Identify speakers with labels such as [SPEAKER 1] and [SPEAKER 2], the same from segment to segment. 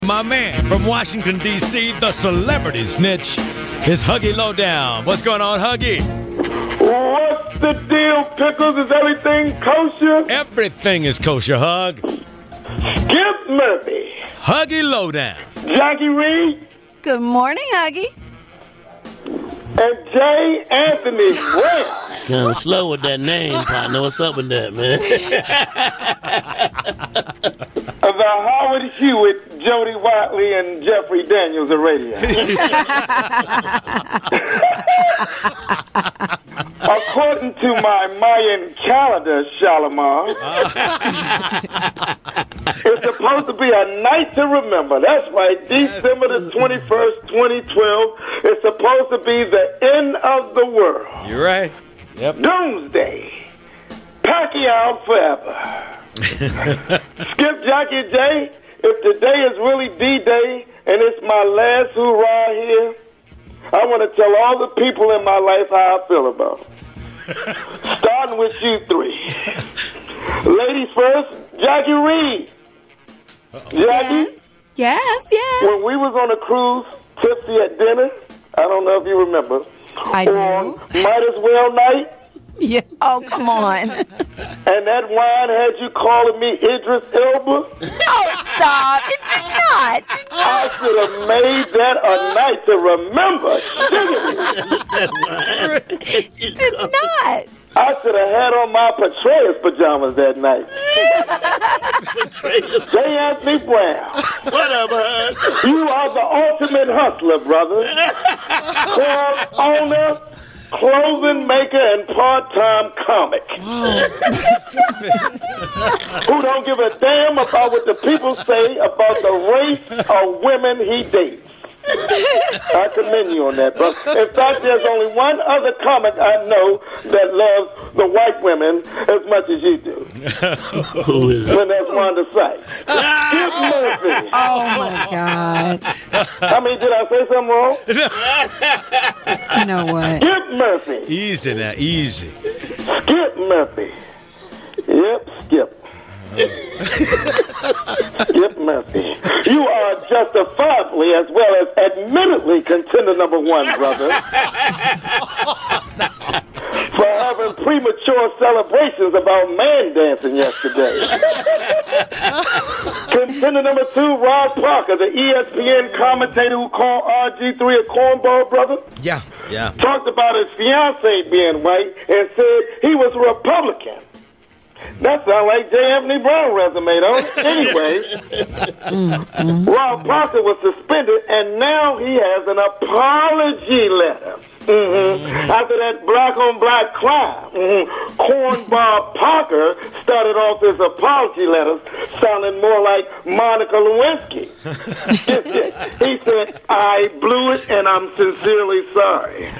[SPEAKER 1] My man from Washington, D.C., the celebrity snitch, is Huggy Lowdown. What's going on, Huggy?
[SPEAKER 2] What's the deal, Pickles? Is everything kosher?
[SPEAKER 1] Everything is kosher, Hug.
[SPEAKER 2] Skip Murphy.
[SPEAKER 1] Huggy Lowdown.
[SPEAKER 2] Jackie Reed.
[SPEAKER 3] Good morning, Huggy.
[SPEAKER 2] And J. Anthony Brown.
[SPEAKER 4] Kind of slow with that name, partner. What's up with that, man?
[SPEAKER 2] The Howard Hewitt, Jody Watley, and Jeffrey Daniels of radio. According to my Mayan calendar, Shalimar, it's supposed to be a night to remember. That's right, December the 21st, 2012. It's supposed to be the end of the world.
[SPEAKER 1] You're right. Yep.
[SPEAKER 2] Doomsday. Pacquiao forever. Skip, Jackie, and Jay, if today is really D-Day and it's my last hurrah here, I want to tell all the people in my life how I feel about them. Starting with you three. Ladies first, Jackie Reed. Jackie?
[SPEAKER 3] Yes.
[SPEAKER 2] When we was on a cruise, tipsy at dinner, I don't know if you remember.
[SPEAKER 3] I do.
[SPEAKER 2] On Might As Well night.
[SPEAKER 3] Yeah. Oh, come on.
[SPEAKER 2] And that wine had you calling me Idris Elba.
[SPEAKER 3] Oh, stop. It did not.
[SPEAKER 2] I should have made that a night to remember.
[SPEAKER 3] It did not.
[SPEAKER 2] I should have had on my Petraeus pajamas that night. J. Anthony Brown.
[SPEAKER 4] What up, Hug?
[SPEAKER 2] You are the ultimate hustler, brother. Club owner, clothing maker, and part-time comic. Who don't give a damn about what the people say about the race of women he dates. I commend you on that, bro. In fact, there's only one other comic I know that loves the white women as much as you do.
[SPEAKER 4] Who is it?
[SPEAKER 2] When that's Wanda Sykes. Skip Murphy.
[SPEAKER 3] Oh, my God.
[SPEAKER 2] I mean, did I say something wrong?
[SPEAKER 3] You know what?
[SPEAKER 2] Skip Murphy.
[SPEAKER 1] Easy now, easy.
[SPEAKER 2] Skip Murphy. Yep, Skip. Skip Murphy. You are justifiably as well as admittedly contender number one, brother. For having premature celebrations about man dancing yesterday. Contender number two, Rob Parker, the ESPN commentator who called RG3 a cornball, brother.
[SPEAKER 1] Yeah.
[SPEAKER 2] Talked about his fiancée being white and said he was a Republican. That sounds like J. Anthony Brown resume, though. Anyway, Rob Parker was suspended, and now he has an apology letter. After that black-on-black crime, Cornball Parker started off his apology letters sounding more like Monica Lewinsky. He said, I blew it, and I'm sincerely sorry.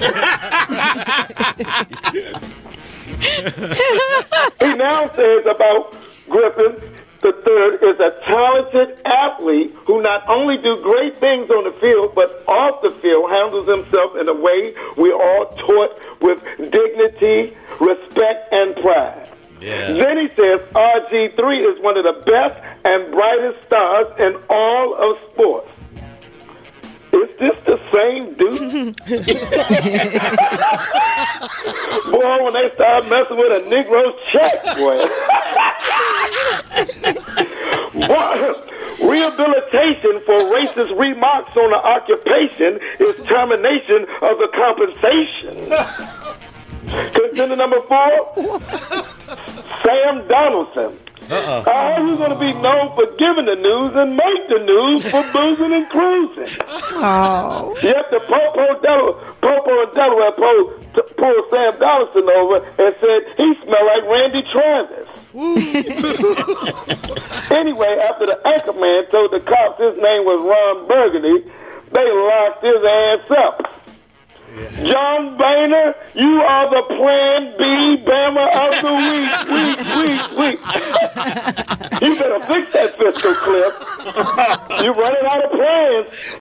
[SPEAKER 2] He now says about Griffin the third is a talented athlete who not only do great things on the field, but off the field handles himself in a way we all taught with dignity, respect, and pride.
[SPEAKER 1] Yeah.
[SPEAKER 2] Then he says RG3 is one of the best and brightest stars in all of sports. Is this the same dude? Boy, when they start messing with a Negro's check, boy. Boy, rehabilitation for racist remarks on the occupation is termination of the compensation. Contender number 4, Sam Donaldson. How are you going to be known for giving the news and make the news for boozing and cruising?
[SPEAKER 3] Oh.
[SPEAKER 2] Yet the Popo in Delaware pulled Sam Donaldson over and said he smelled like Randy Travis. Anyway, after the anchor man told the cops his name was Ron Burgundy, they locked his ass up. Yeah. John Boehner, you are the Plan B Bama of the week. You better fix that fiscal clip. You're running out of plans.